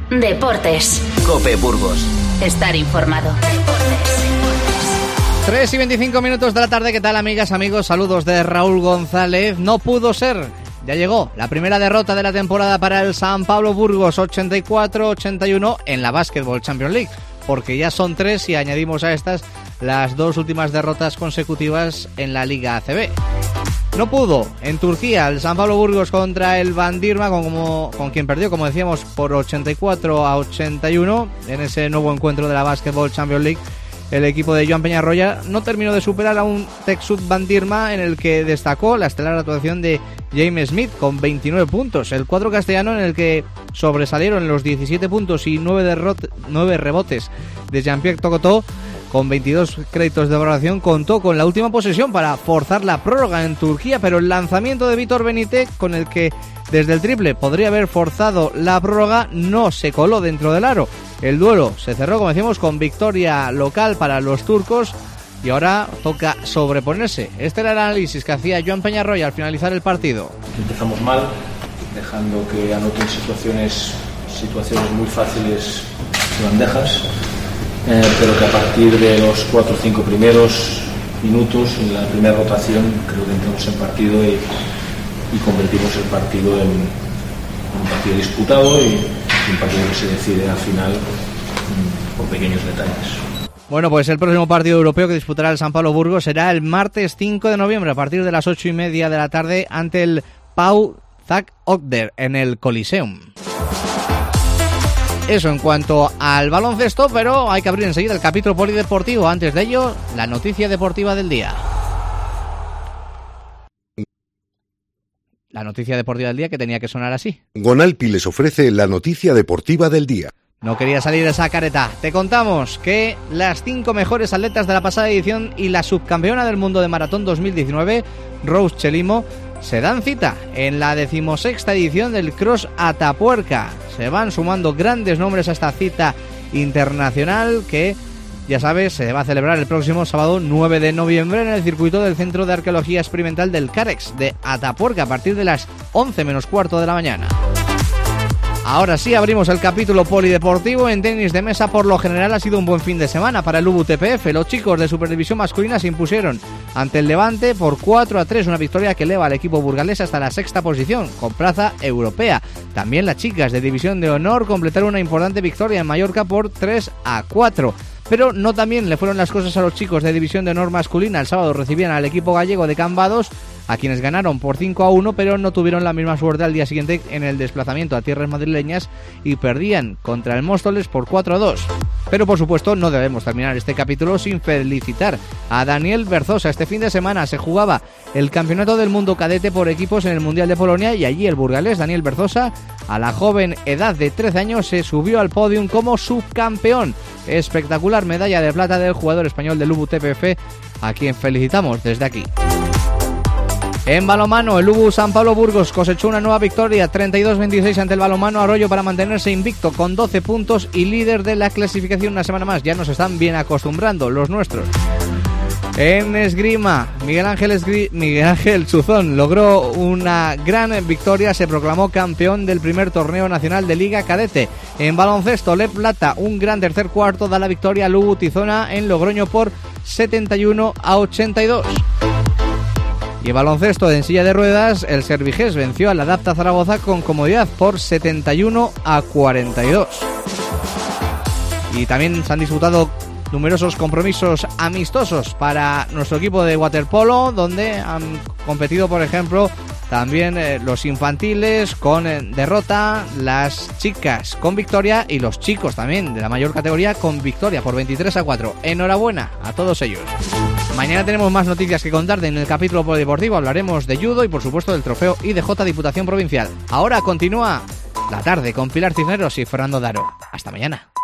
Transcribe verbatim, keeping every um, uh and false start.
Deportes. COPE Burgos. Estar informado. tres y veinticinco minutos de la tarde. ¿Qué tal, amigas, amigos? Saludos de Raúl González. No pudo ser. Ya llegó la primera derrota de la temporada para el San Pablo Burgos, ochenta y cuatro a ochenta y uno en la Basketball Champions League, porque ya son tres y añadimos a estas las dos últimas derrotas consecutivas en la Liga A C B. No pudo en Turquía el San Pablo Burgos contra el Bandırma, con, como, con quien perdió, como decíamos, por ochenta y cuatro a ochenta y uno en ese nuevo encuentro de la Basketball Champions League. El equipo de Joan Peñarroya no terminó de superar a un Texud Bandırma, en el que destacó la estelar actuación de James Smith con veintinueve puntos. El cuadro castellano, en el que sobresalieron los diecisiete puntos y nueve, derrot- nueve rebotes de Jean-Pierre Tocotó, con veintidós créditos de valoración, contó con la última posesión para forzar la prórroga en Turquía, pero el lanzamiento de Vítor Benítez, con el que desde el triple podría haber forzado la prórroga, no se coló dentro del aro. El duelo se cerró, como decimos, con victoria local para los turcos y ahora toca sobreponerse. Este era el análisis que hacía Joan Peñarroya al finalizar el partido. Empezamos mal, dejando que anoten situaciones, situaciones muy fáciles de bandejas. Eh, pero que a partir de los cuatro o cinco primeros minutos en la primera rotación creo que entramos en partido y, y convertimos el partido en, en un partido disputado y un partido que se decide al final mm, por pequeños detalles. Bueno, pues el próximo partido europeo que disputará el San Pablo Burgos será el martes cinco de noviembre a partir de las ocho y media de la tarde ante el PAU Zak Okder en el Coliseum. Eso en cuanto al baloncesto, pero hay que abrir enseguida el capítulo polideportivo. Antes de ello, la noticia deportiva del día. La noticia deportiva del día que tenía que sonar así. Gonalpi les ofrece la noticia deportiva del día. No quería salir esa careta. Te contamos que las cinco mejores atletas de la pasada edición y la subcampeona del mundo de maratón dos mil diecinueve, Rose Chelimo, se dan cita en la decimosexta edición del Cross Atapuerca. Se van sumando grandes nombres a esta cita internacional que, ya sabes, se va a celebrar el próximo sábado nueve de noviembre en el circuito del Centro de Arqueología Experimental del Carex de Atapuerca a partir de las once menos cuarto de la mañana. Ahora sí, abrimos el capítulo polideportivo. En tenis de mesa, por lo general, ha sido un buen fin de semana para el U B U T P F. Los chicos de Superdivisión masculina se impusieron ante el Levante por cuatro a tres, una victoria que eleva al equipo burgalés hasta la sexta posición, con plaza europea. También las chicas de División de Honor completaron una importante victoria en Mallorca por tres a cuatro. Pero no tan bien le fueron las cosas a los chicos de División de Honor masculina. El sábado recibían al equipo gallego de Cambados, a quienes ganaron por cinco a uno, pero no tuvieron la misma suerte al día siguiente en el desplazamiento a tierras madrileñas y perdían contra el Móstoles por cuatro a dos. Pero por supuesto no debemos terminar este capítulo sin felicitar a Daniel Berzosa. Este fin de semana se jugaba el Campeonato del Mundo Cadete por equipos en el Mundial de Polonia y allí el burgalés Daniel Berzosa, a la joven edad de trece años, se subió al podium como subcampeón. Espectacular medalla de plata del jugador español del U B U T P F, a quien felicitamos desde aquí. En balonmano, el U B U San Pablo Burgos cosechó una nueva victoria, treinta y dos a veintiséis ante el balonmano Arroyo, para mantenerse invicto con doce puntos y líder de la clasificación una semana más. Ya nos están bien acostumbrando los nuestros. En esgrima, Miguel Ángel, Esgri- Miguel Ángel Chuzón logró una gran victoria, se proclamó campeón del primer torneo nacional de Liga Cadete. En baloncesto, Le Plata, un gran tercer cuarto, da la victoria al U B U Tizona en Logroño por setenta y uno a ochenta y dos. Y en baloncesto de en silla de ruedas, el Servigés venció al Adapta Zaragoza con comodidad por setenta y uno a cuarenta y dos. Y también se han disputado numerosos compromisos amistosos para nuestro equipo de waterpolo, donde han competido, por ejemplo, también eh, los infantiles con eh, derrota, las chicas con victoria y los chicos también de la mayor categoría con victoria por veintitrés a cuatro. Enhorabuena a todos ellos. Mañana tenemos más noticias que contarte en el capítulo polideportivo. Hablaremos de judo y por supuesto del trofeo I D J Diputación Provincial. Ahora continúa la tarde con Pilar Cisneros y Fernando Daro. Hasta mañana.